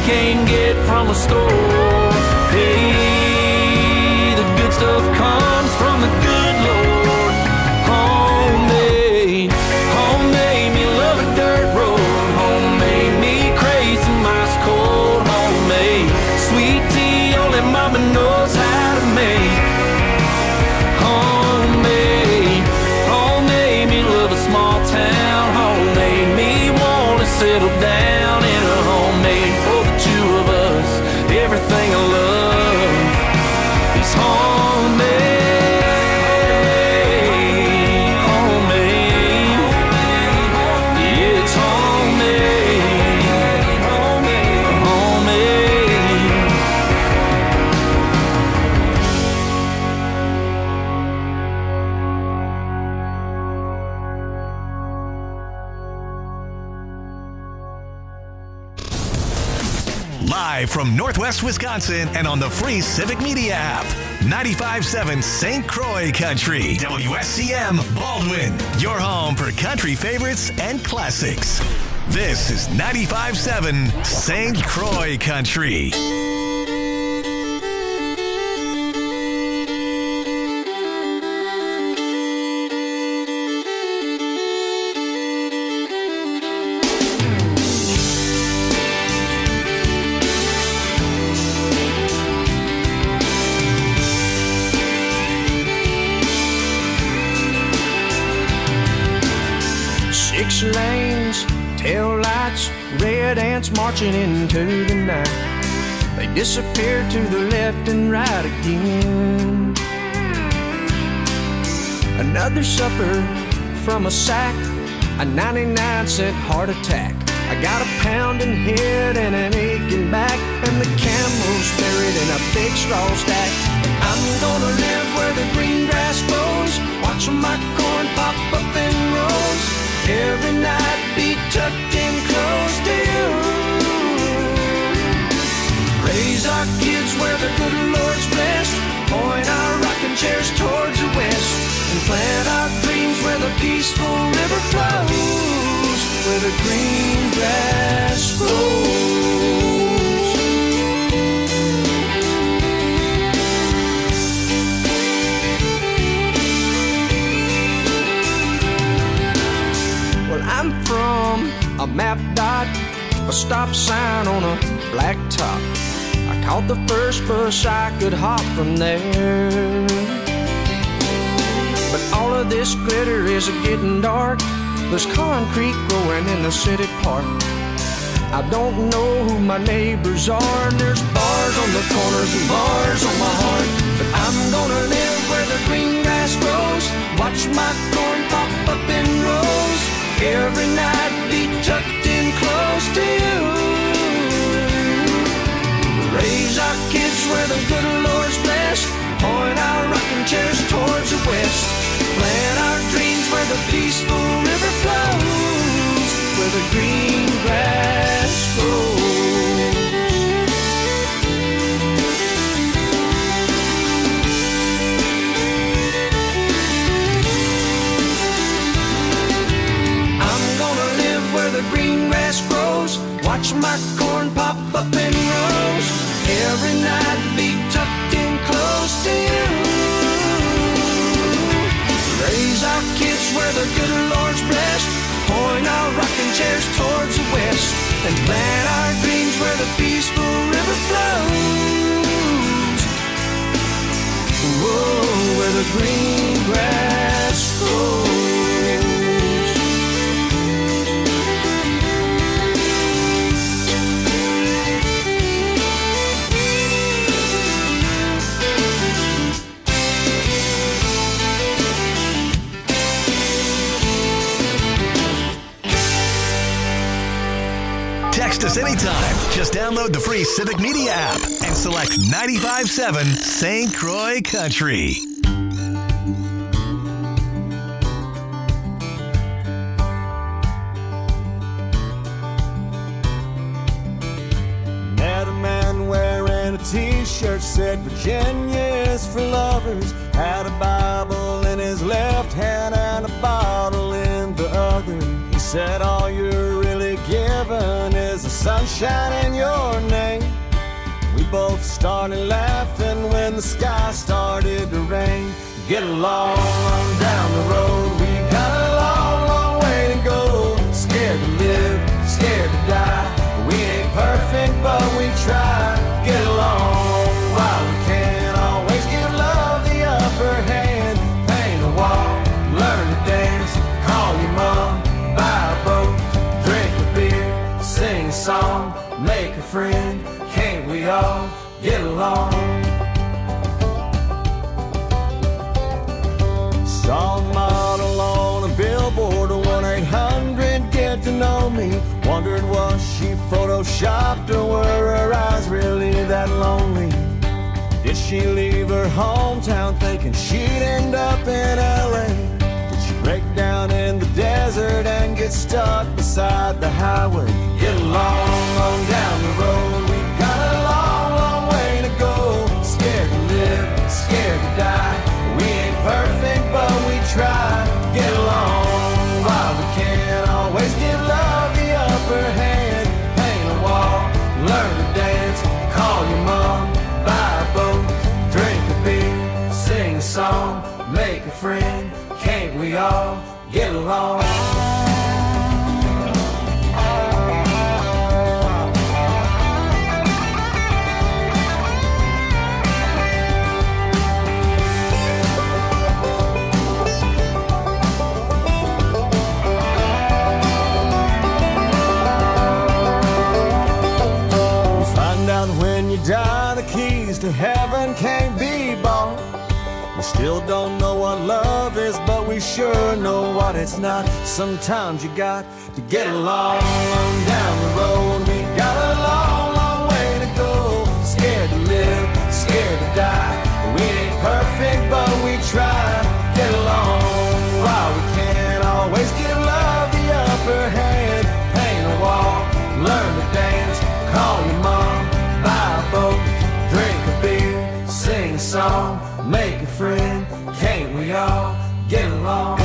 can't get from a store. Hey, the good stuff comes from the good Lord. Homemade, homemade me love a dirt road. Homemade me crazy, ice cold. Homemade, sweet tea only mama knows how to make. Homemade, homemade me love a small town. Homemade me wanna settle down in a homemade for the two of us. Everything I love is homemade, homemade. Yeah, it's homemade, homemade, homemade. Live from Northwest Wisconsin and on the free Civic Media app. 95.7 St. Croix Country. WSCM Baldwin. Your home for country favorites and classics. This is 95.7 St. Croix Country. Six lanes, tail lights, red ants marching into the night. They disappear to the left and right again. Another supper from a sack, a 99-cent heart attack. I got a pounding head and an aching back, and the camel's buried in a big straw stack. I'm gonna live where the green grass grows, watch my corn pop up in rows. Every night be tucked in close to you. Raise our kids where the good Lord's blessed. Point our rocking chairs towards the west. And plant our dreams where the peaceful river flows. Where the green grass grows. I'm from a map dot, a stop sign on a black top. I caught the first bus I could hop from there. But all of this glitter is getting dark. There's concrete growing in the city park. I don't know who my neighbors are, and there's bars on the corners and bars on my heart. But I'm gonna live where the green grass grows, watch my corn pop up in rows. Every night be tucked in close to you. Raise our kids where the good Lord's blessed. Point our rocking chairs towards the west. Plant our dreams where the peaceful river flows. Where the green grass grows. The green grass grows, watch my corn pop up in rows. Every night be tucked in close to you. Raise our kids where the good Lord's blessed. Point our rocking chairs towards the west. And plant our dreams where the peaceful river flows. Whoa, where the green grass grows. Text us anytime. Just download the free Civic Media app and select 95.7 St. Croix Country. Met a man wearing a t-shirt said Virginia's for lovers. Had a Bible in his left hand and a bottle in the other. He said all you're really given is a sunshine in your name. We both started laughing when the sky started to rain. Get along on down the road. We got a long, long way to go. Scared to live, scared to die. We ain't perfect, but we try. Get along while we can. Always give love the upper hand. Paint a wall, learn to dance. Call your mom, buy a boat, drink a beer, sing a song, make a friend. Can't we all get along? Saw a model on a billboard, 1-800 get to know me. Wondered was she photoshopped or were her eyes really that lonely? Did she leave her hometown thinking she'd end up in LA? Did she break down in the desert and get stuck beside the highway? Get along on down the road. We got a long, long way to go. Scared to live, scared to die. We ain't perfect, but we try. Get along while we can. Always give love the upper hand. Paint a wall, learn to dance. Call your mom, buy a boat, drink a beer, sing a song, make a friend. Can't we all get along? When you die, the keys to heaven can't be bought. We still don't know what love is, but we sure know what it's not. Sometimes you got to get along down the road. We got a long, long way to go. Scared to live, scared to die. We ain't perfect, but we try. Get along while we can. Always give love the upper hand. Paint a wall, learn to dance. Call your mom, buy a boat, drink a beer, sing a song, make a friend. Can't we all get along?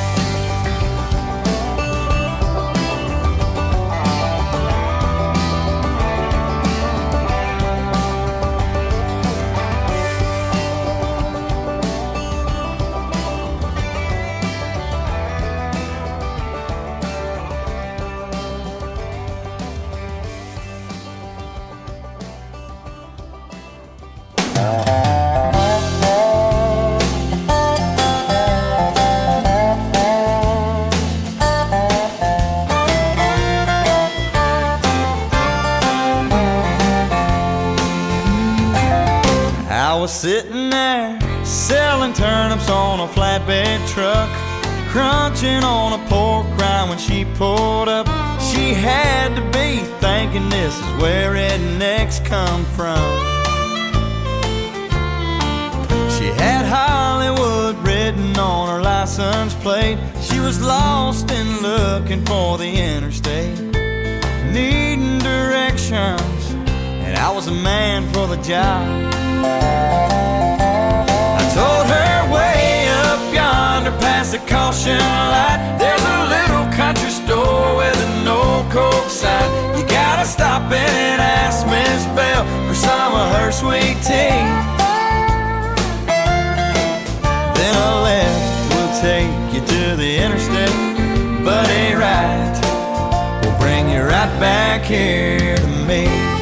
Sitting there selling turnips on a flatbed truck, crunching on a pork rind when she pulled up. She had to be thinking this is where rednecks come from. She had Hollywood written on her license plate. She was lost and looking for the interstate, needing directions, and I was a man for the job. I told her way up yonder past the caution light, there's a little country store with an old Coke sign. You gotta stop in and ask Miss Bell for some of her sweet tea. Then a left will take you to the interstate, but a right will bring you right back here to me.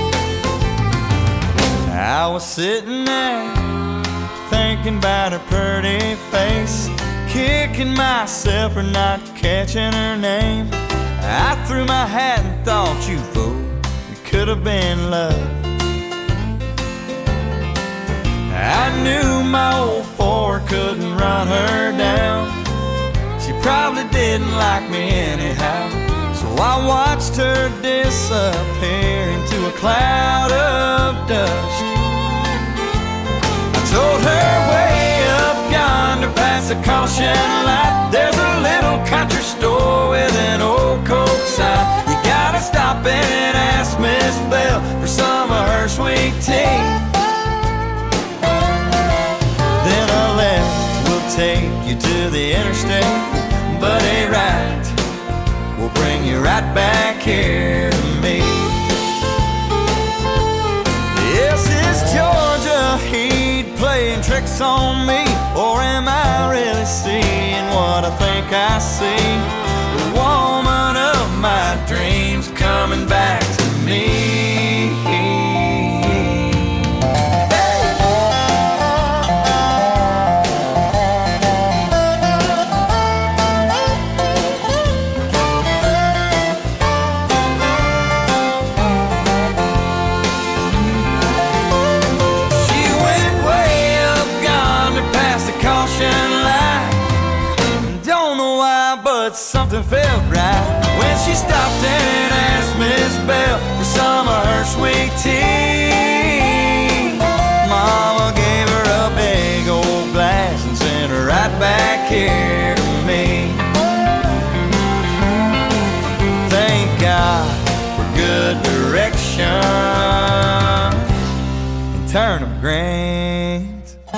I was sitting there thinking about her pretty face, kicking myself for not catching her name. I threw my hat and thought, you fool, it could have been love. I knew my old Ford couldn't run her down. She probably didn't like me anyhow, so I watched her disappear into a cloud of dust. Told her way up yonder past the caution light, there's a little country store with an old Coke sign. You gotta stop in and ask Miss Bell for some of her sweet tea. Then a left will take you to the interstate, but a right will bring you right back here to me. brakes on me, or am I really seeing what I think I see? The woman of my dreams coming back to me. Something felt right when she stopped and asked Miss Bell for some of her sweet tea. Mama gave her a big old glass and sent her right back here to me. Thank God for good direction and turnip greens.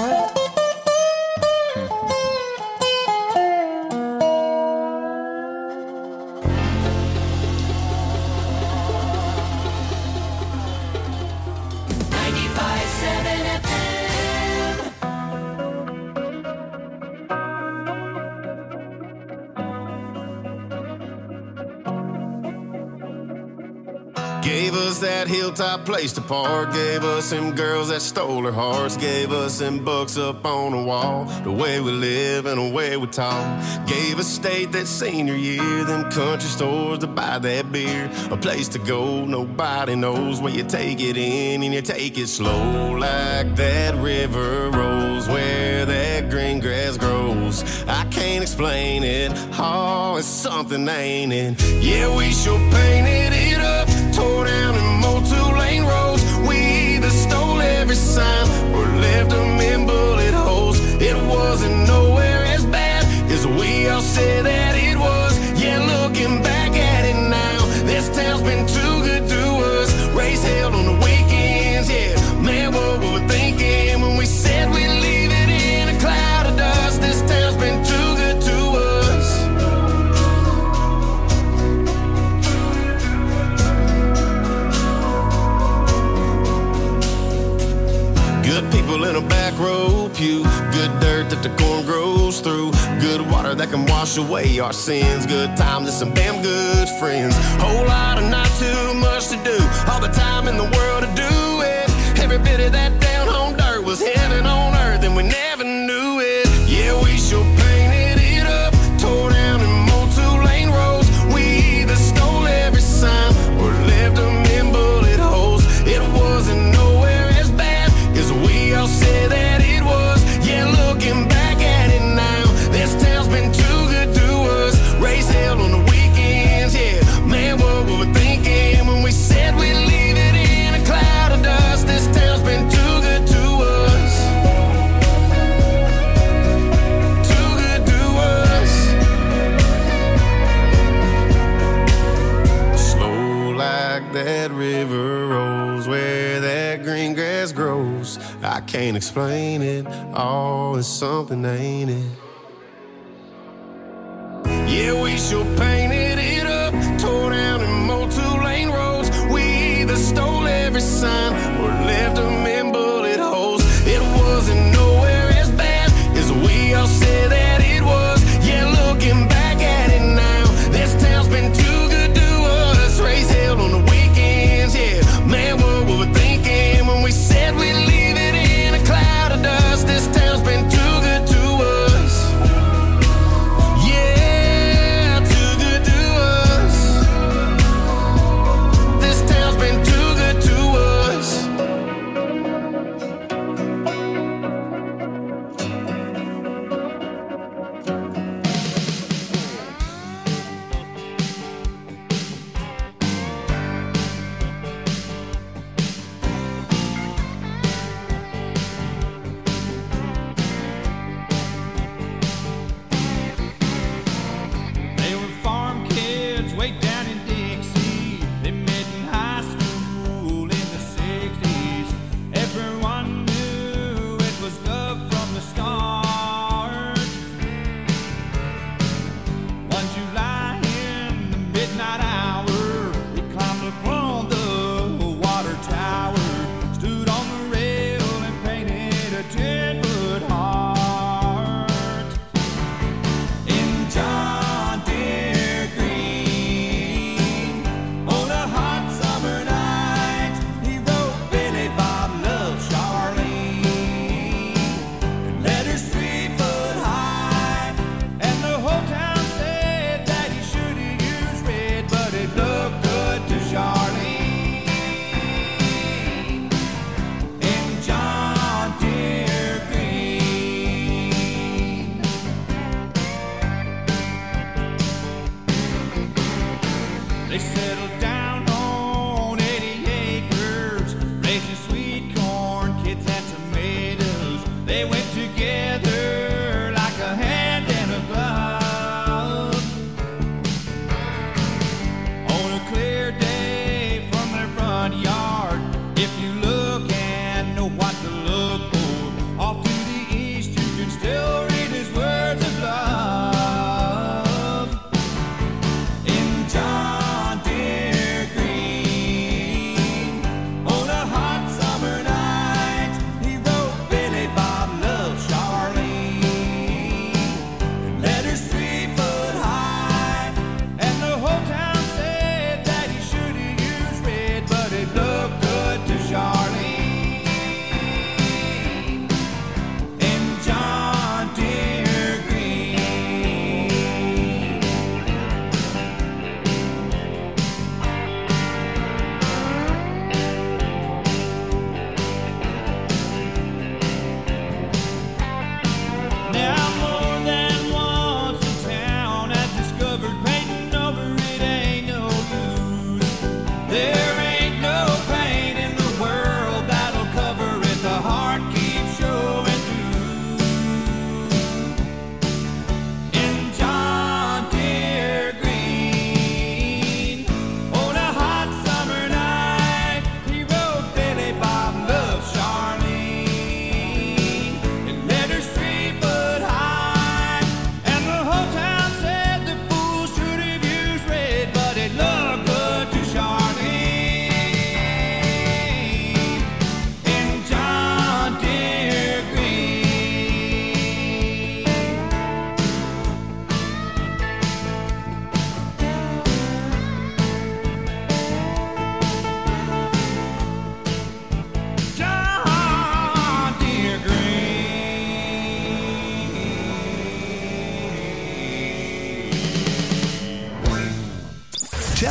Gave us that hilltop place to park. Gave us them girls that stole our hearts. Gave us them books up on the wall. The way we live and the way we talk. Gave us state that senior year. Them country stores to buy that beer. A place to go nobody knows, where you take it in and you take it slow. Like that river rolls where that green grass grows. I can't explain it. Oh, it's something, ain't it? Yeah, we sure painted it up. Tore down and mowed 2-lane roads. We either stole every sign or left them in bullet holes. It wasn't nowhere as bad as we all said that it was. Yeah, looking back at it now, this town's been too good to us. Race held on the weekends, yeah. Man, what were we thinking when we said we'd leave it in a cloud of dust? This town's been too good to us. Good people in a back row pew. Good dirt that the corn grows through. Good water that can wash away our sins. Good times and some damn good friends. Whole lot of not too much to do. All the time in the world to do it. Every bit of that down home dirt was heaven on earth, and we never knew it. Yeah, we sure painted it up. Tore down and mowed 2-lane roads. We either stole every sign or left them in bullet holes. It wasn't nowhere as bad as we all said that it was. Yeah, looking back at it now, this town's been too good to us. Race held on the weekends, yeah. Man, what were we thinking when we said we'd leave it in a cloud of dust? This town's been too good to us. Too good to us. Slow like that river rolls where that green grass grows. I can't explain it. Oh, it's something, ain't it? Yeah, we sure painted it up. Tore down and mowed 2-lane roads. We either stole every sign or left them in bullet holes. It wasn't nowhere as bad as we all said that it was. Yeah, looking back at it now, this town's been too good to us. Race held on the weekends, yeah. Man, what were we thinking when we said we'd leave it in a cloud of dust? This town's been too good to us. Yeah, too good to us. This town's been too good to us.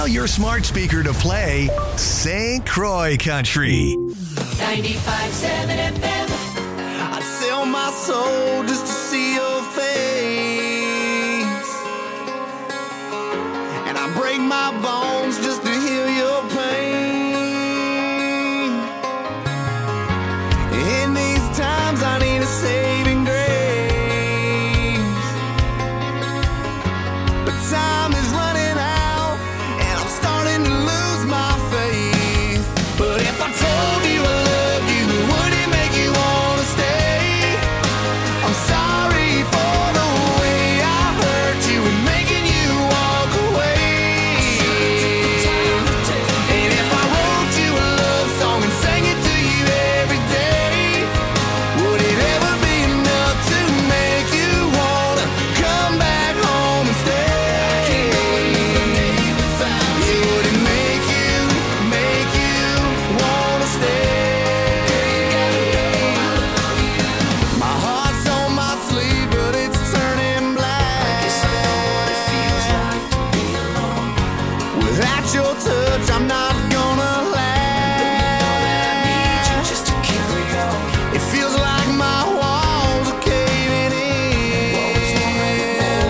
Tell your smart speaker to play St. Croix Country. 95.7 FM. I'd sell my soul just to see your face, and I break my bones just to heal your pain. In these times I need a saving grace, but time is running out and I'm starting to lose my faith. But if I told you I loved you, would it make you wanna stay? I'm sorry for the way I hurt you and making you walk away. And if I wrote you a love song and sang it to you every day, would it ever be enough to make you wanna come back home and stay? Would it make you wanna stay? My heart's on my sleeve, but it's turning black. Without your touch, I'm not gonna last. It feels like my walls are caving in,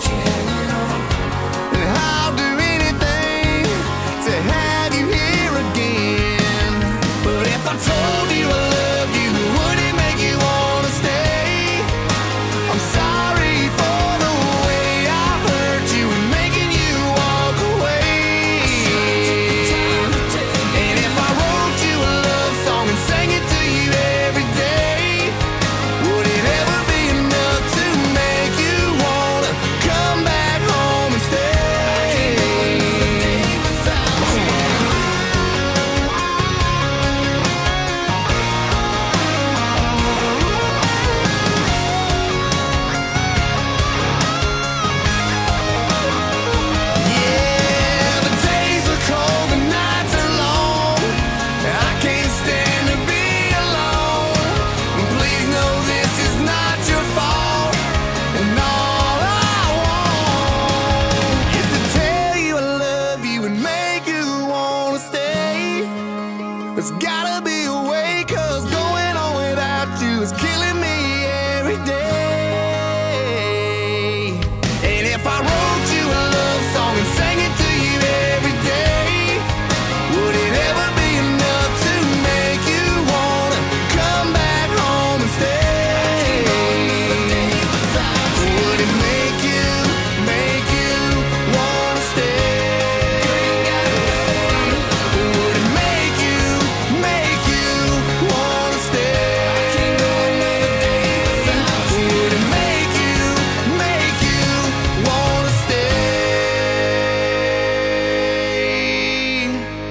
and I'll do anything to have you here again. But if I told you I loved you, would it make you wanna stay? I'm sorry for the way I hurt you and making you walk away. And if I wrote you a love song and sang it to you every day, would it ever be enough to make you wanna come back home and stay? Yeah, the days are cold, the nights are long. I can't stand to be alone. Please know this is not your fault, and all I want is to tell you I love you and make you wanna stay. There's gotta be a way, 'cause going on without you is killing me every day. And if I wrote you a love song and sang it to you every day, would it ever be enough to make you wanna come back home and stay? Would it make you wanna stay? Would it make you wanna stay? Would it make you wanna stay?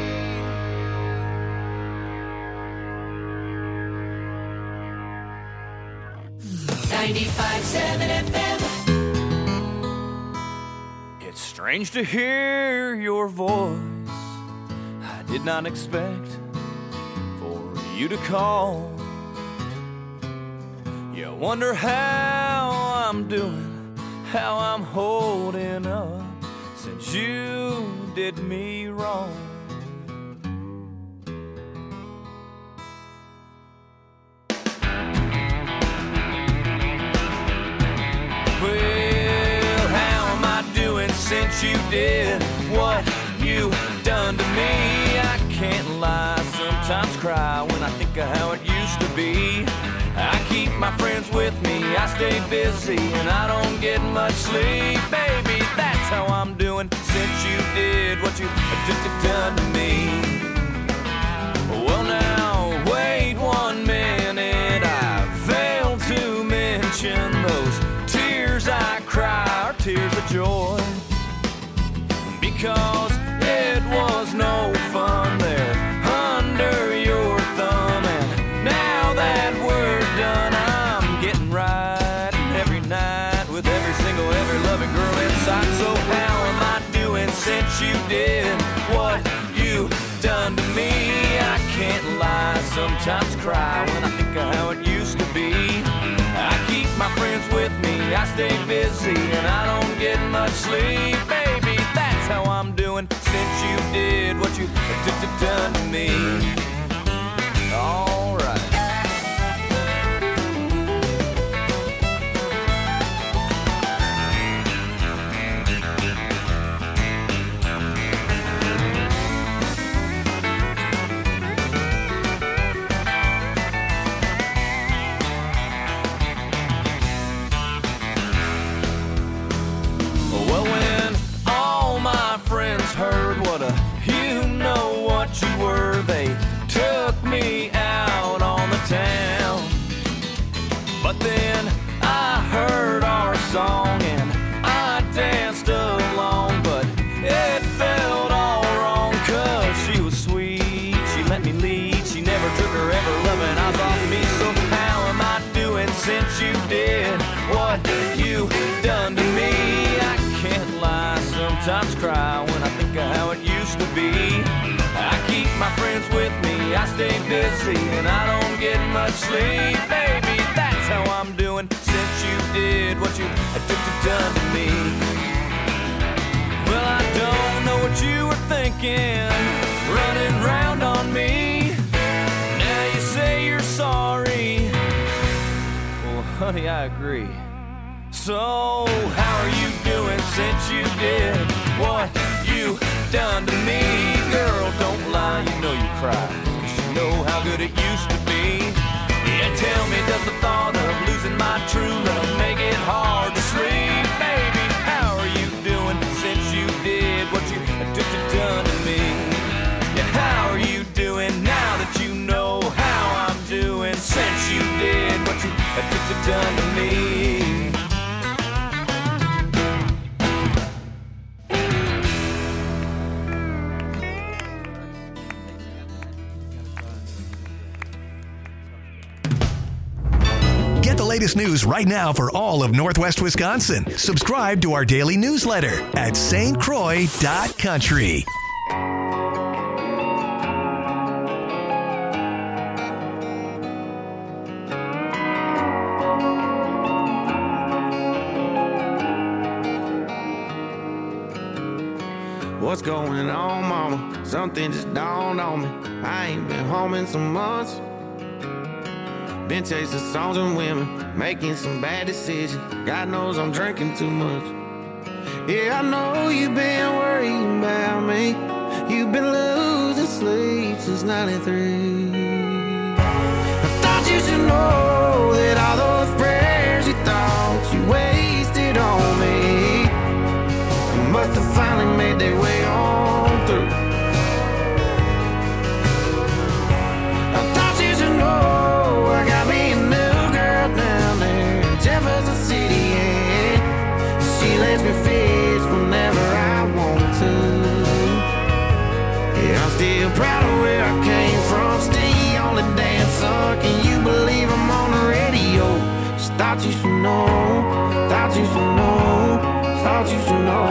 95.7 FM. It's strange to hear your voice. I did not expect for you to call. You wonder how I'm doing, how I'm holding up since you did me wrong. Well, how am I doing since you did what you done to me? I can't lie, sometimes cry when I think of how it used to be. I keep my friends with me, I stay busy, and I don't get much sleep. Baby, that's how I'm doing since you did what you done to me. Well, now, wait 1 minute, I failed to mention those tears I cry are tears of joy, because it was no fun there under your thumb. And now that we're done, I'm getting right every night with every loving girl inside. So how am I doing since you did what you done to me? I can't lie, sometimes cry when I think of how it used to be. I keep my friends with me, I stay busy, and I don't get much sleep. Baby, that's how I'm doing since you did what you done to me. All right. Heard what a you know what you were. They took me out on the town, but then I heard our song and I danced along, but it felt all wrong, 'cause she was sweet, she let me lead, she never took her ever loving eyes off me. So how am I doing since you did what you done to me? I can't lie, sometimes cry when I think of how it used to be. I keep my friends with me, I stay busy, and I don't get much sleep. Baby, that's how I'm doing since you did what you done to me. Well, I don't know what you were thinking, running round on me. Now you say you're sorry. Well, honey, I agree. So, how are you doing since you did what you done to me? Girl, don't lie, you know you cry, 'cause you know how good it used to be. Yeah, tell me, does the thought of losing my true love make it hard to sleep? Baby, how are you doing since you did what you done to me? Yeah, how are you doing now that you know how I'm doing since you did what you done to me? Get the latest news right now for all of Northwest Wisconsin. Subscribe to our daily newsletter at stcroix.country. What's going on, mama? Something just dawned on me. I ain't been home in some months. Been chasing songs and women, making some bad decisions. God knows I'm drinking too much. Yeah, I know you've been worrying about me. You've been losing sleep since 93. I thought you should know that all those prayers you thought you wasted on me must have finally made their way on through. I thought you should know I got me a new girl down there in Jefferson City, and she lets me fish whenever I want to. Yeah, I'm still proud of where I came from, still on the dance son. Can you believe I'm on the radio? Just thought you should know, thought you should know, thought you should know.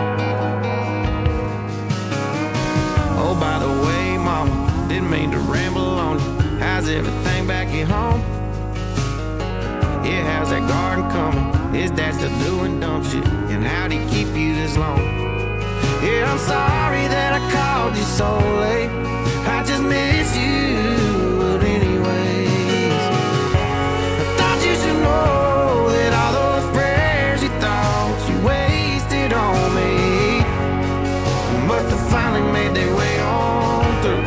Oh, by the way, mama, didn't mean to ramble on you. How's everything back at home? Yeah, how's that garden coming? Is Dad still doing dumb shit? And how'd he keep you this long? Yeah, I'm sorry that I called you so late. I just miss you, but anyways, I thought you should know that all those prayers you thought you wasted on me must have finally made their way on through.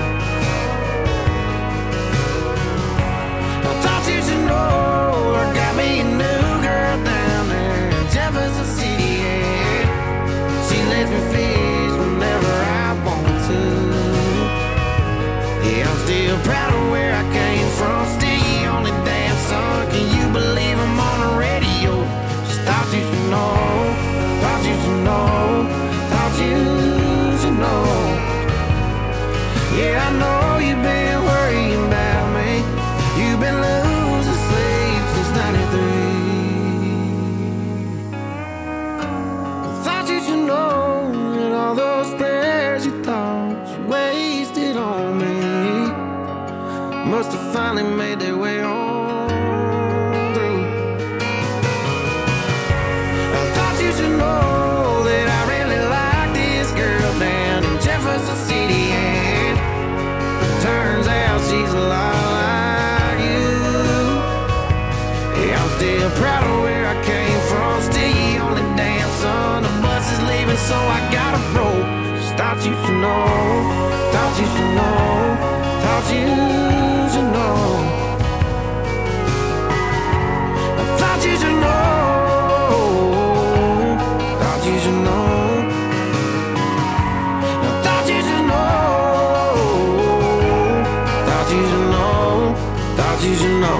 I thought you should know I got me a new girl down there in Jefferson City, and she lets me fish whenever I want to. Yeah, I'm still proud of where I came from, still on the damn son. Can you believe I'm on the radio? Just thought you should know, thought you should know, thought you should know. Yeah, I know you've been worrying about me. You've been losing sleep since 93. I thought you should know that all those prayers you thought you wasted on me must have finally made their way on through. I thought you should know that I really like this girl down in she's a lot like you. Yeah, I'm still proud of where I came from. Still you only dance on the bus is leaving, so I gotta roll. Just thought you should know, thought you should know, thought you should know. I thought you should know, thought you should know. I thought you should know, thought you should know, thought you should know.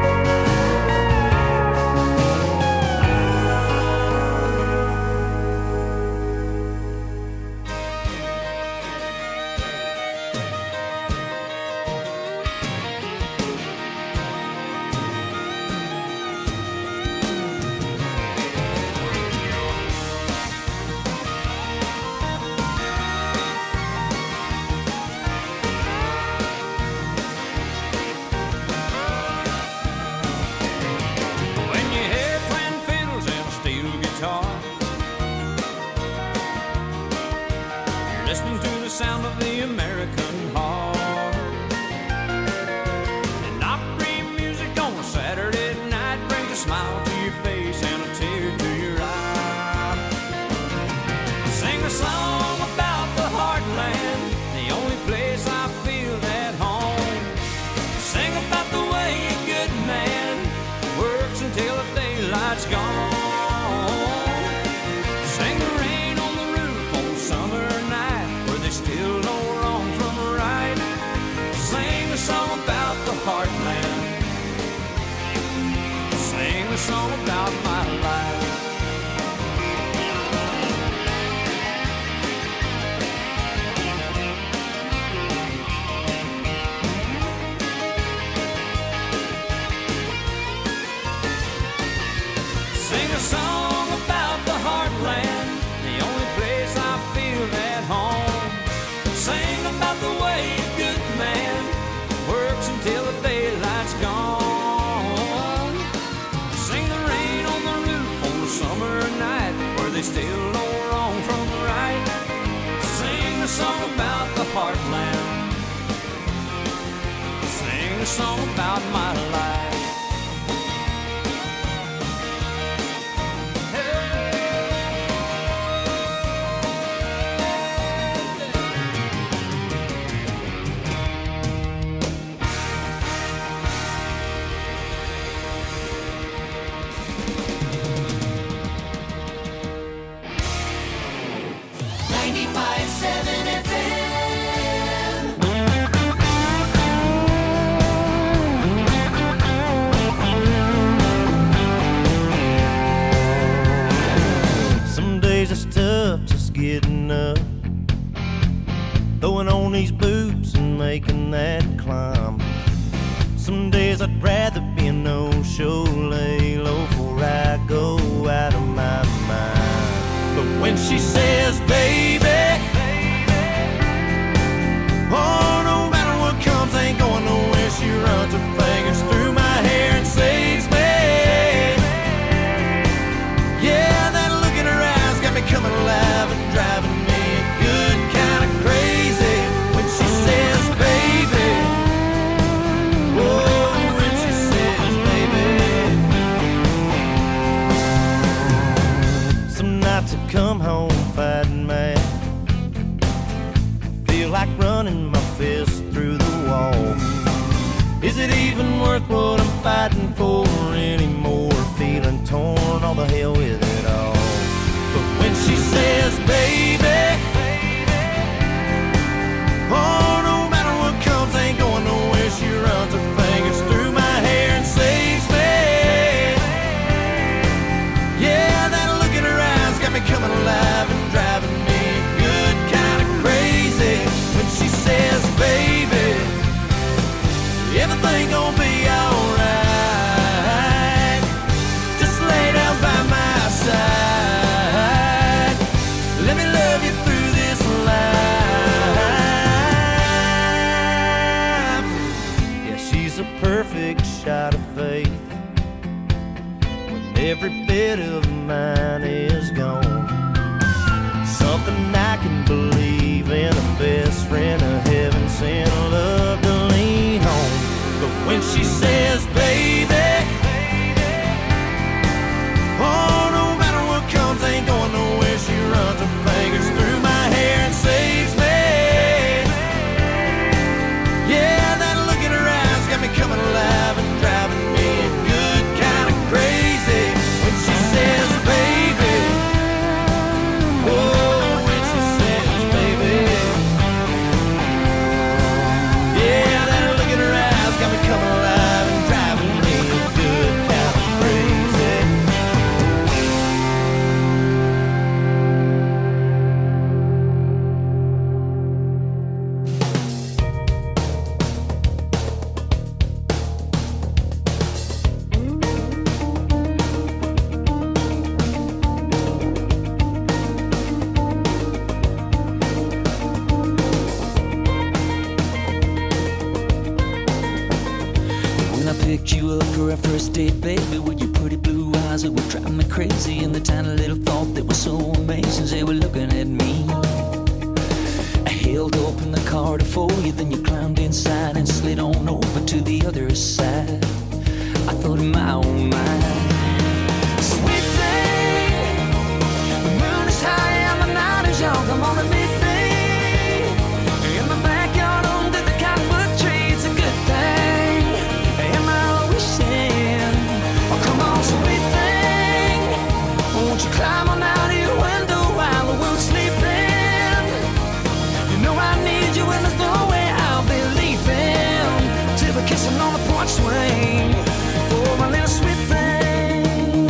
Every bit of mine is gone. Something I can believe in, a best friend of heaven sent, love to lean when she says, baby. Oh, no matter what comes, ain't going nowhere. She runs her fingers through my hair and saves me. Yeah, that look in her eyes got me coming alive and driving me good kind of crazy when she says, baby. Oh, when she says, baby. Yeah, that look in her eyes got me coming alive and driving me good kind of crazy. When I picked you up for our first date, baby, with your pretty blue eyes that were driving me crazy, and the tiny little thought that was so amazing, they were looking at me. I held open the car to for you, then you climbed inside and slid on over to the other side. I thought in my own mind, sweet thing, the moon is high and the night is young, come on and meet me in the backyard under the cottonwood tree. It's a good thing. Am I wishing? Oh, come on, sweet thing, won't you climb on out of your window while the world's sleeping? You know I need you and there's no way I'll be leaving till we're kissing on the porch swing. Oh, my little sweet thing.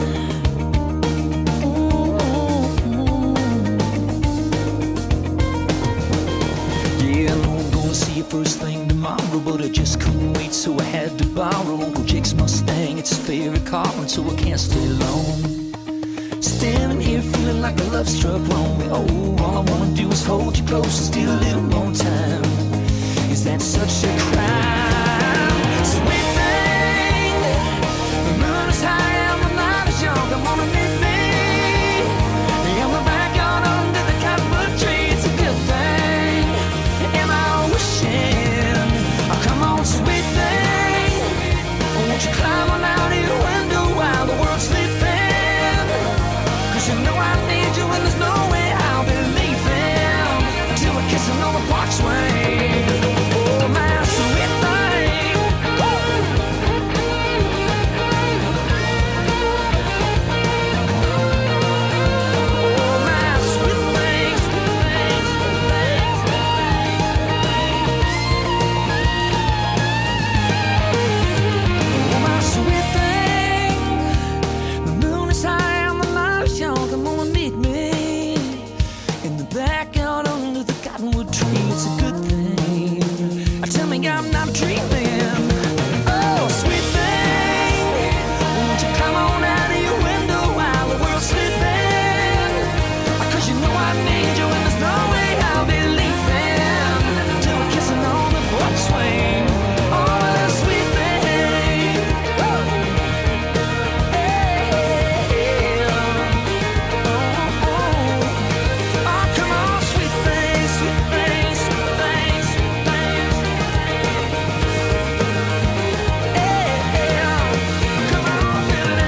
Yeah, I know I'm gonna see you first thing tomorrow, but I just couldn't wait, so I had to borrow Uncle Jake's Mustang. It's his favorite car, and so I can't stay long. Standing here feeling like a love struck wrong. Oh, all I wanna do is hold you close and steal a little more time. Is that such a crime? Sweet thing, the moon is high and the night is young. Come on and meet me in the backyard under the cottonwood tree. It's a good thing. Am I wishing? Oh, come on, sweet thing, won't you climb on out of your window while the world's sleeping? 'Cause you know I need you and there's no way I'll be leaving until we're kissing on the porch swing. Oh, my sweet thing. Oh, my sweet thing, sweet thing, sweet thing, oh, my sweet thing. The moon is high and the night is young. Come on and meet me in the backyard under the cottonwood tree. It's a good thing. Tell me I'm not dreaming. Oh, sweet thing, won't you come on out of your window while the world's sleeping? 'Cause you know I need you and there's no way I'll be leaving till we're kissing on the porch swing. Oh, that sweet thing. Woo. Hey, oh, oh. Oh, come on, sweet thing, sweet thing, sweet thing, sweet thing. Hey, come on,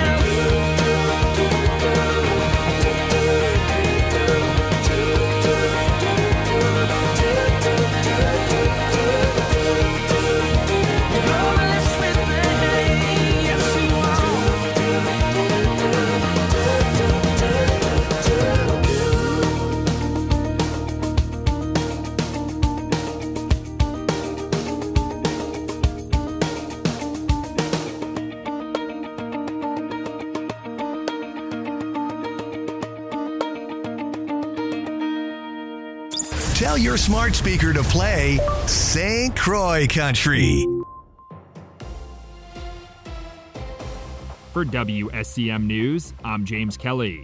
Tell your smart speaker to play St. Croix Country. For WSCM News, I'm James Kelly.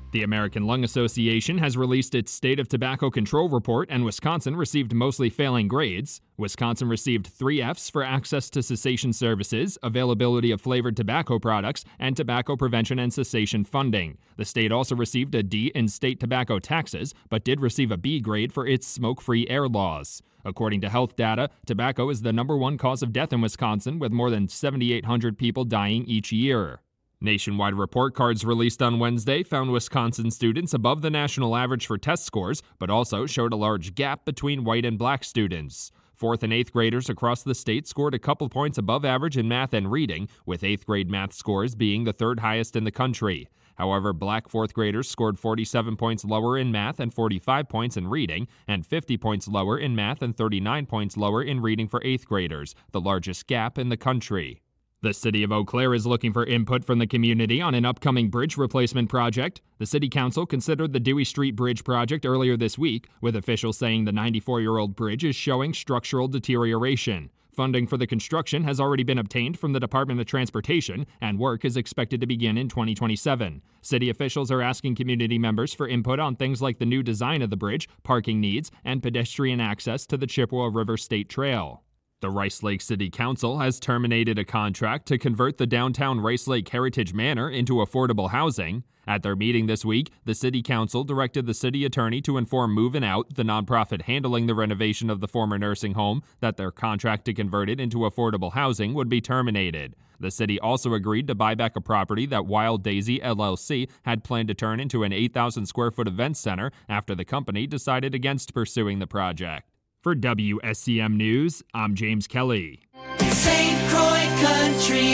The American Lung Association has released its State of Tobacco Control report, and Wisconsin received mostly failing grades. Wisconsin received 3 Fs for access to cessation services, availability of flavored tobacco products, and tobacco prevention and cessation funding. The state also received a D in state tobacco taxes, but did receive a B grade for its smoke-free air laws. According to health data, tobacco is the #1 cause of death in Wisconsin, with more than 7,800 people dying each year. Nationwide report cards released on Wednesday found Wisconsin students above the national average for test scores, but also showed a large gap between white and black students. 4th and 8th graders across the state scored a couple points above average in math and reading, with 8th grade math scores being the 3rd highest in the country. However, black 4th graders scored 47 points lower in math and 45 points in reading, and 50 points lower in math and 39 points lower in reading for 8th graders, the largest gap in the country. The city of Eau Claire is looking for input from the community on an upcoming bridge replacement project. The city council considered the Dewey Street Bridge project earlier this week, with officials saying the 94-year-old bridge is showing structural deterioration. Funding for the construction has already been obtained from the Department of Transportation, and work is expected to begin in 2027. City officials are asking community members for input on things like the new design of the bridge, parking needs, and pedestrian access to the Chippewa River State Trail. The Rice Lake City Council has terminated a contract to convert the downtown Rice Lake Heritage Manor into affordable housing. At their meeting this week, the City Council directed the city attorney to inform Movin' Out, the nonprofit handling the renovation of the former nursing home, that their contract to convert it into affordable housing would be terminated. The city also agreed to buy back a property that Wild Daisy LLC had planned to turn into an 8,000 square foot event center after the company decided against pursuing the project. For WSCM News, I'm James Kelly. St. Croix Country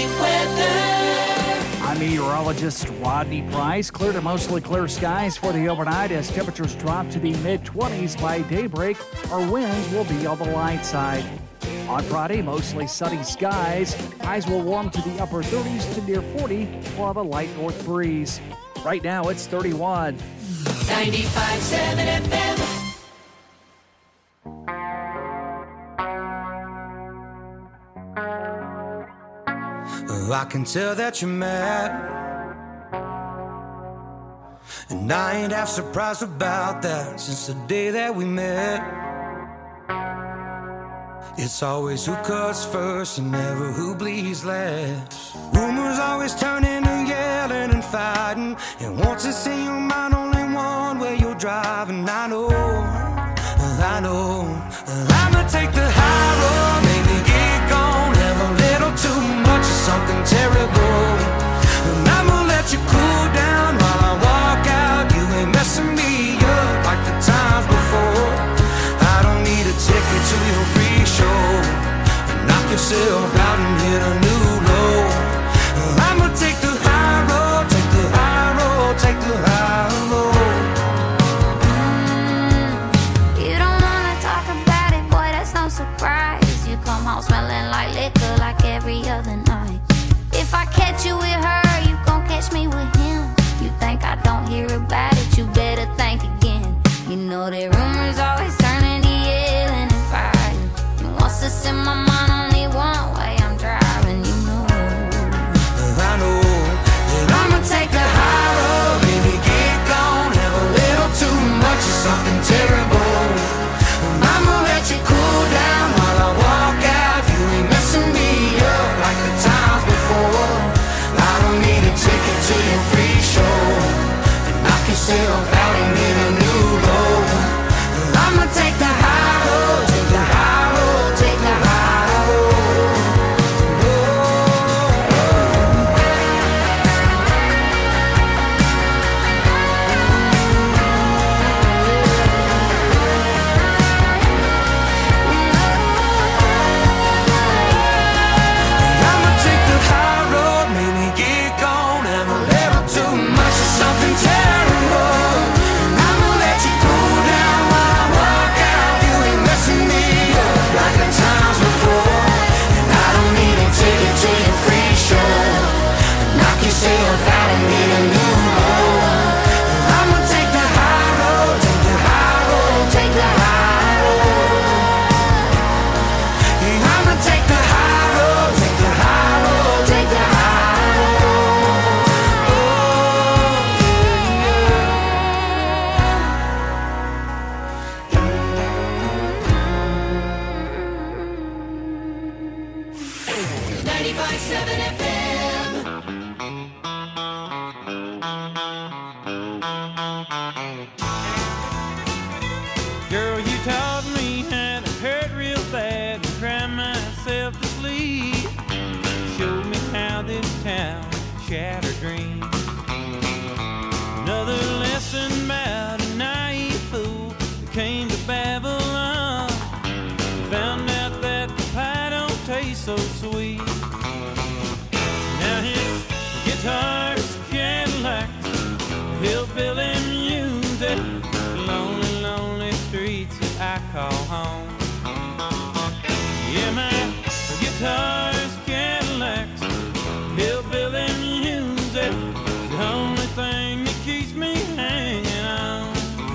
Weather. I'm meteorologist Rodney Price. Clear to mostly clear skies for the overnight as temperatures drop to the mid-20s by daybreak. Our winds will be on the light side. On Friday, mostly sunny skies. Highs will warm to the upper 30s to near 40 while the light north breeze. Right now, it's 31. 95.7 FM. I can tell that you're mad, and I ain't half surprised about that since the day that we met. It's always who cuts first and never who bleeds last. Rumors always turn into yelling and fighting, and once it's in your mind only one way you're driving. I know I'ma take the high road, maybe get gone, have a little too much of something terrible, and I'ma let you cool down while I walk out. You ain't messing me up like the times before. I don't need a ticket to your free show. Knock yourself out and hit a new low. I'ma take the high road, take the high road, take the high road. Surprise, you come home smelling like liquor like every other night. If I catch you with her, you gon' catch me with him. You think I don't hear about it, you better think again. You know that rumors always turn into yelling and fighting. And once it's in my mind only one way I'm driving, you know. I know that I'ma take the high road, baby, get gone, have a little too much of something terrible. I'ma let you cool down while I walk out. You ain't messing me up like the times before. I don't need a ticket to your free show. Knock yourself out and hit a new low. I'ma take the high road, take the high road, take the high road. Something terrible. I'ma let you cool down while I walk out. 95.7 FM. Girl, you taught me how to hurt real bad and cry myself to sleep. Showed me how this town shattered dreams. Another lesson about a naive fool that came to Babylon. Found out that the pie don't taste so sweet. Now his guitar's Cadillacs, hillbilly music, lonely, lonely streets that I call home. Yeah, my guitar's Cadillacs, hillbilly music, the only thing that keeps me hanging on.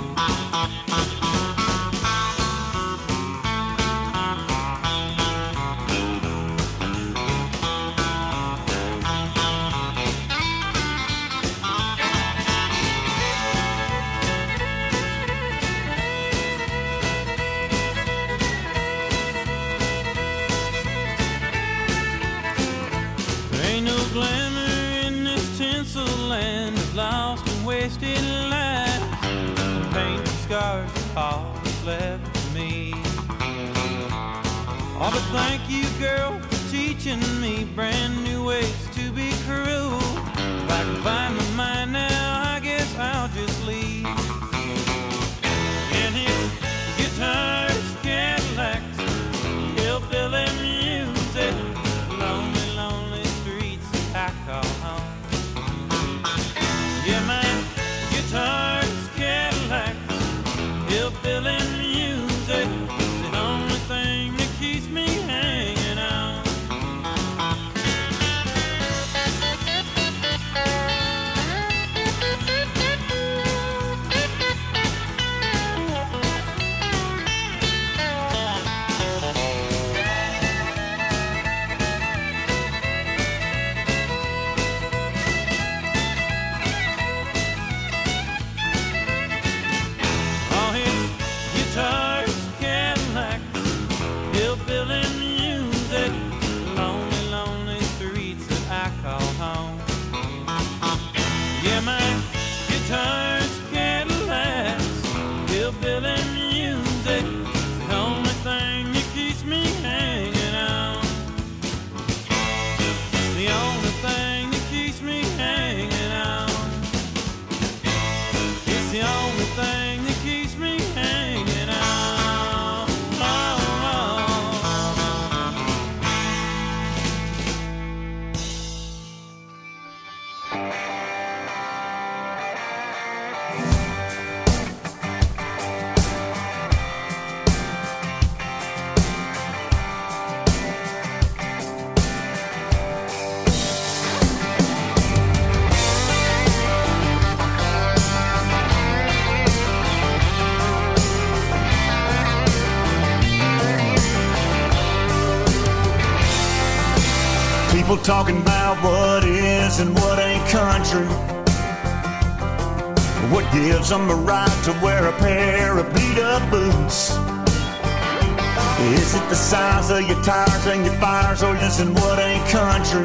Ain't no glamour in this tinsel land of lost and wasted lives. Painted scars are all that's left of me. Oh, but thank you, girl, for teaching me brand new ways to be cruel. If I can find my mind now, I guess I'll just leave. And his guitar's Cadillacs, hillbilly music, lonely, lonely streets I call home. Yeah, my guitar's Cadillacs, hillbilly music, the only thing that keeps me hanging on. All his guitars, Cadillacs, hillbilly music, lonely, lonely streets that I call home. Yeah, my guitar's Cadillacs, hillbilly music, the only thing that keeps me hanging on. The only thing that keeps me hanging on. It's the only thing that keeps me hanging on. People talking about what is and what ain't country. What gives them a right to wear a pair of beat-up boots? Is it the size of your tires and your fires, or is it what ain't country?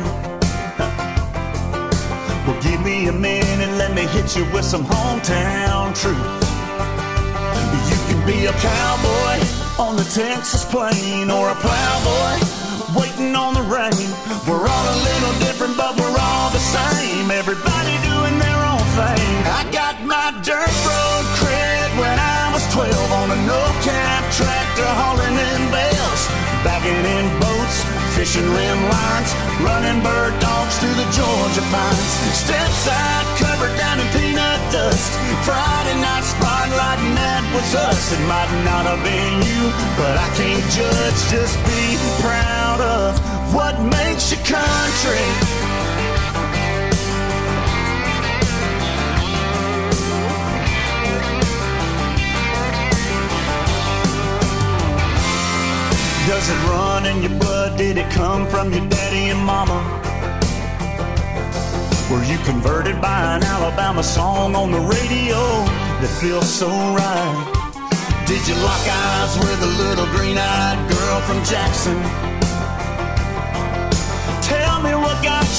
Well, give me a minute and let me hit you with some hometown truth. You can be a cowboy on the Texas plain, or a plowboy waiting on the rain. We're all a little different, but we're all the same. Everybody doing their own thing. I got my dirt road cred when I was 12 on a no-cap tractor hauling in bales, bagging in boats, fishing rim lines, running bird dogs through the Georgia pines. Step side covered down in peanut dust. Friday night spotlight, and that was us. It might not have been you, but I can't judge. Just be proud of what makes you country. Does it run in your blood? Did it come from your daddy and mama? Were you converted by an Alabama song on the radio that feels so right? Did you lock eyes with a little green-eyed girl from Jackson? Tell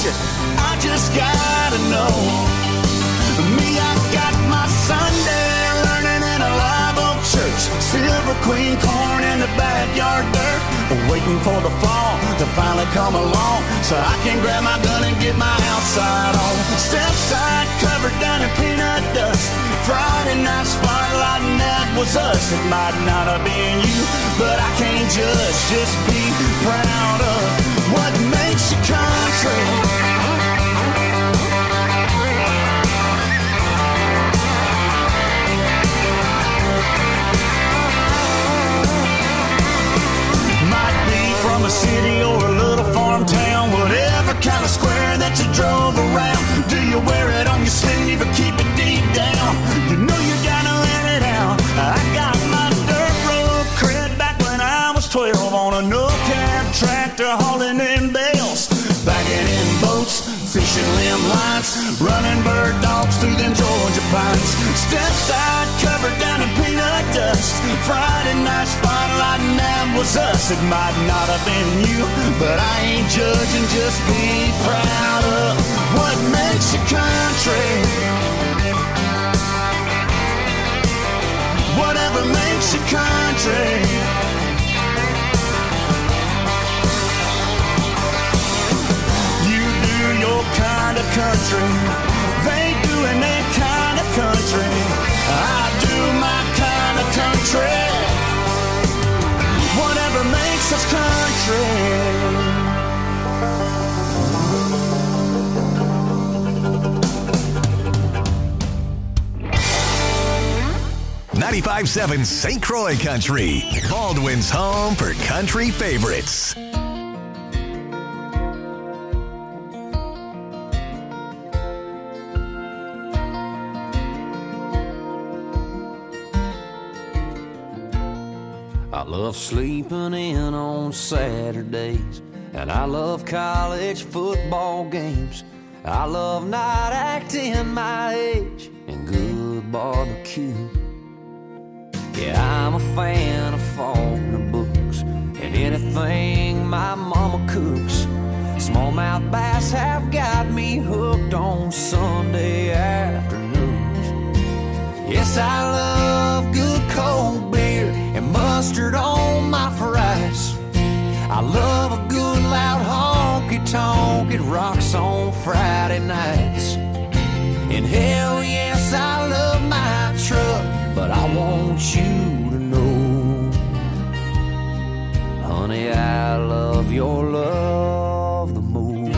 you, I just gotta know. Me, I got my Sunday learning in a live oak church. Silver Queen corn in the backyard dirt. Waiting for the fall to finally come along, so I can grab my gun and get my outside on. Step side covered down in peanut dust. Friday night spotlight and that was us. It might not have been you, but I can't judge. Just be proud of what makes you country. From a city or a little farm town, whatever kind of square that you drove around. Do you wear it on your sleeve or keep it deep down? You know you gotta let it out. I got my dirt road cred back when I was 12 on a no-cab tractor hauling in bales, bagging in boats, fishing limb lines, running bird dogs through them Georgia pines. Step side covered down in peanut dust. Friday night spotlight and that was us. It might not have been you, but I ain't judging. Just be proud of what makes you country. Whatever makes you country. You do your kind of country. They doing their kind of country. I do my kind of country. Whatever makes us country. 95.7 St. Croix Country, Baldwin's home for country favorites. I love sleeping in on Saturdays, and I love college football games. I love not acting my age and good barbecue. Yeah, I'm a fan of Faulkner books and anything my mama cooks. Smallmouth bass have got me hooked on Sunday afternoons. Yes, I love good cold beer and mustard on my fries. I love a good loud honky-tonk. It rocks on Friday nights. And hell yes, I love my truck, but I want you to know, honey, I love your love the most.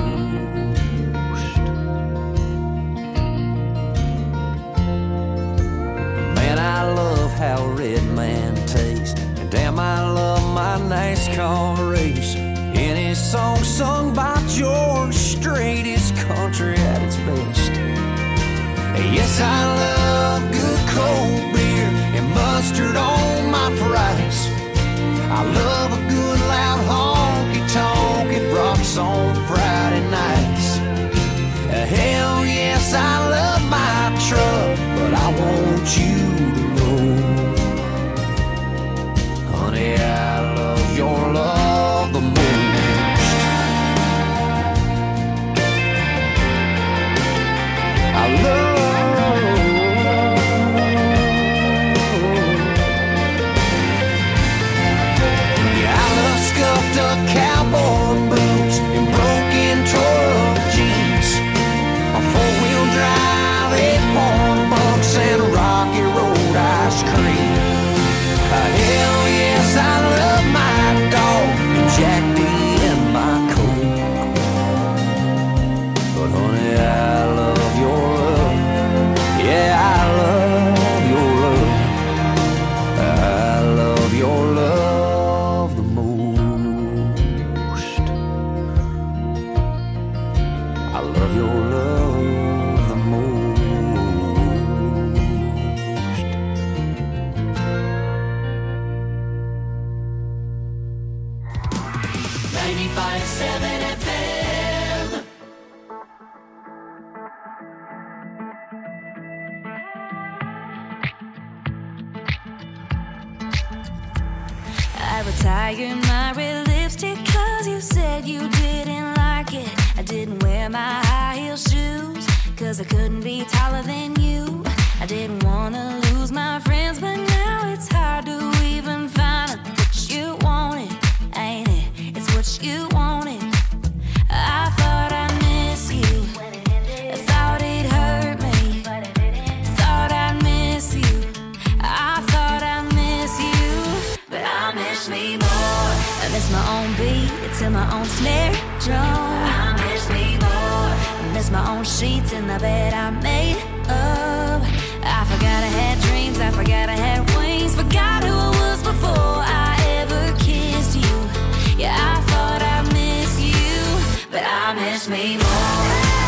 Man, I love how Red Man tastes, and damn, I love my NASCAR race. Any song sung by George Strait is country at its best. Yes, I love good cold beer and mustard on my fries. I love a good loud honky-tonk. It rocks on Friday nights. Hell yes, I love my truck, but I want you to know, honey, I love your love the most. I love cowboy boots and broken truck jeans, a four-wheel drive, 8-point bucks, and Rocky Road ice cream. Hell yes, I love my dog and Jack D and my Coke. But honey, I love your love. Yeah, I love your love. I love your love the most. I love your love the most. 95.7 FM. I retired my red lipstick 'cause you said you didn't like it. I didn't wear wear my high heel shoes, 'cause I couldn't be taller than you. I didn't wanna lose my friends, but now it's hard to even find what you wanted, ain't it? It's what you wanted. I thought I'd miss you, I thought it hurt me, thought I'd miss you, I thought I'd miss you, but I miss me more. I miss my own beat to my own snare drum. I miss me more. I miss my own sheets in the bed I made up. I forgot I had dreams, I forgot I had wings, forgot who I was before I ever kissed you. Yeah, I thought I miss you, but I miss me more.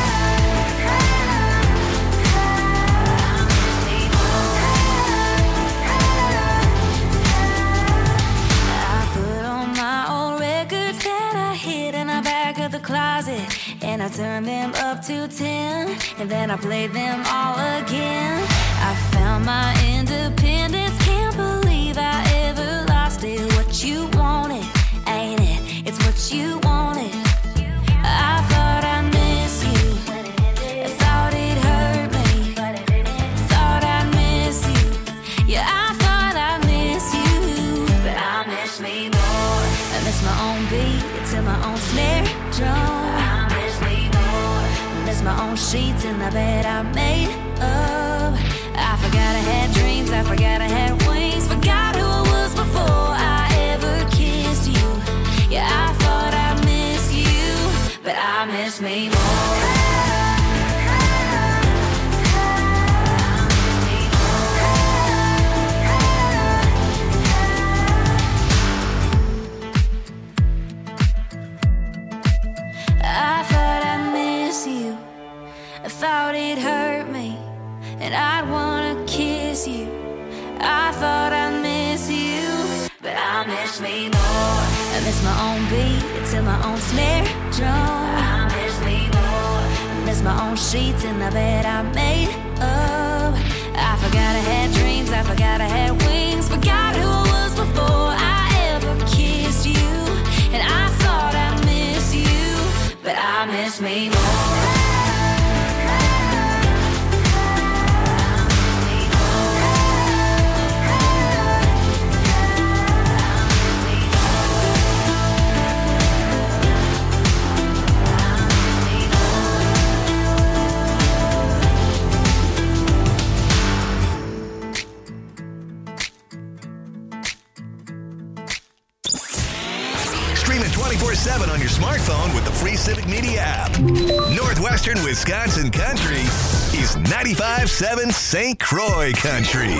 Closet, and I turned them up to 10, and then I played them all again. I found my independence, can't believe I ever lost it. What you wanted, ain't it? It's what you wanted. I thought I miss you, I thought it hurt me, thought I miss you. Yeah, I thought I miss you, but I miss me more. I miss my own beat to my own snare drum. I miss me more. I miss my own sheets in the bed I made up. I forgot I had dreams, I forgot I had wings, forgot who I was before I ever kissed you. Yeah, I thought I miss you, but I miss me more. I thought I'd miss you, I thought it hurt me, and I'd wanna kiss you. I thought I'd miss you, but I miss me more. I miss my own beat to my own snare drum. I miss me more. I miss my own sheets in the bed I made up. I forgot I had dreams, I forgot I had wings, forgot who I was before I ever kissed you. And I thought I'd miss you, but I miss me more. Stream it 24/7 on your smartphone with the free Civic Media app. Northwestern Wisconsin Country is 95.7 St. Croix Country.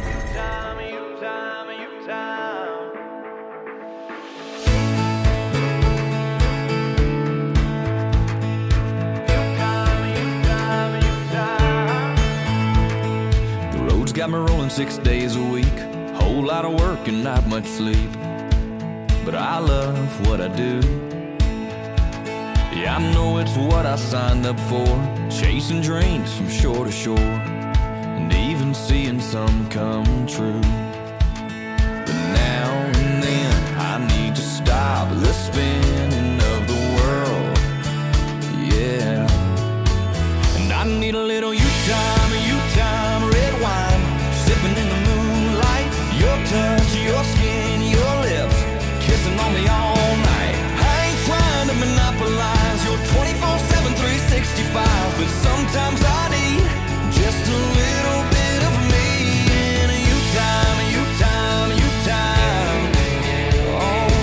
The road's got me rolling 6 days a week. Whole lot of work and not much sleep. But I love what I do. Yeah, I know it's what I signed up for. Chasing dreams from shore to shore, and even seeing some come true. But now and then I need to stop the spinning of the world. Yeah. And I need a little you time, red wine, sipping in the moonlight. Your touch, your skin, your lips, kissing on me all night. I ain't trying to monopolize your 24/7, 365, but sometimes I need just a little bit of me. And you time, you time, you time. Oh,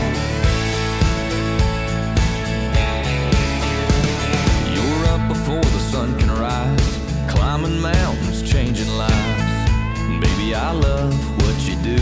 you're up before the sun can rise, climbing mountains, changing lives. And baby, I love what you do.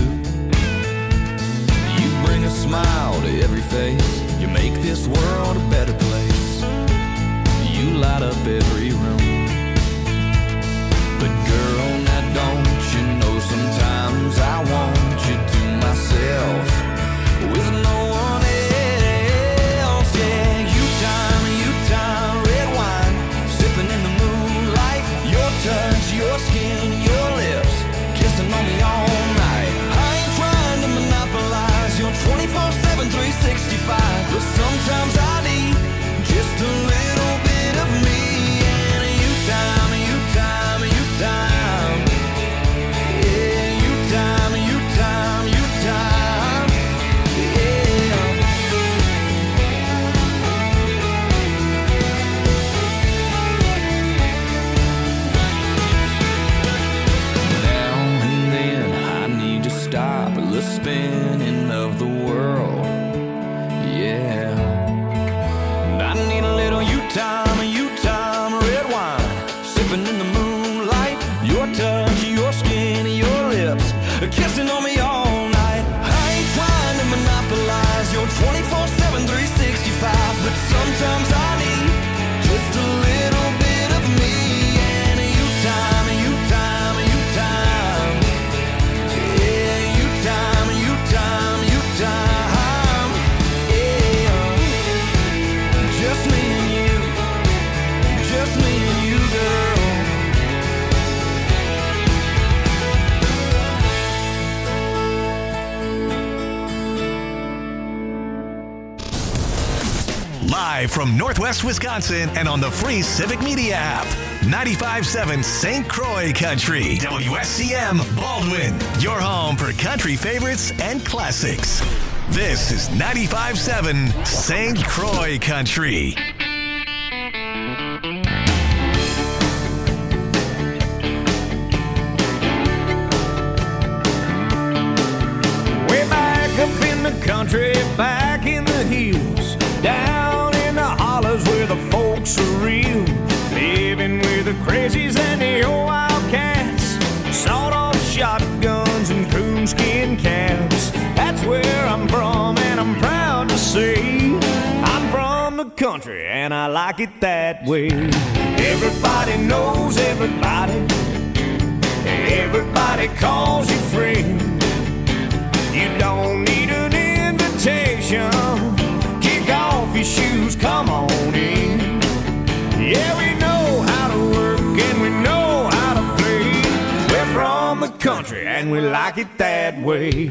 Bring a smile to every face. You make this world a better place. You light up every room. But girl, now don't you know sometimes I want you to myself with no one else. Yeah, you time, red wine, sipping in the moonlight. Your touch, your skin, your lips, kissing on me all night. I ain't trying to monopolize your 24/7, 365, but sometimes I need a little bit of me, and you time, you time, you time. Yeah, you time, you time, you time. Yeah, just me and you, just me and you, girl. Live from Northwest Wisconsin and on the free Civic Media app. 95.7 St. Croix Country. WSCM Baldwin. Your home for country favorites and classics. This is 95.7 St. Croix Country. Way back up in the country, back in the hills, down in the hollers where the folks are real, living with the crazies and the old wildcats, sawed-off shotguns and coonskin caps. That's where I'm from, and I'm proud to say I'm from the country, and I like it that way. Everybody knows everybody, everybody calls you friend. You don't need an invitation. Kick off your shoes, come on in. Yeah, we know how to work and we know how to play. We're from the country and we like it that way.